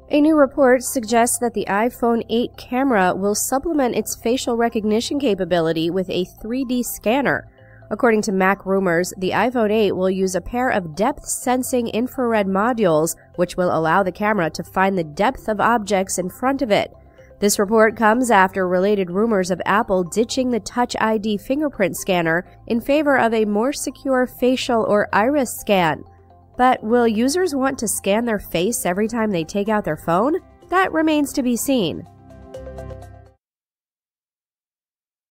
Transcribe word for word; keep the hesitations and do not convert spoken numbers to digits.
A new report suggests that the iPhone eight camera will supplement its facial recognition capability with a three D scanner. According to Mac Rumors, the iPhone eight will use a pair of depth-sensing infrared modules, which will allow the camera to find the depth of objects in front of it. This report comes after related rumors of Apple ditching the Touch I D fingerprint scanner in favor of a more secure facial or iris scan. But will users want to scan their face every time they take out their phone? That remains to be seen.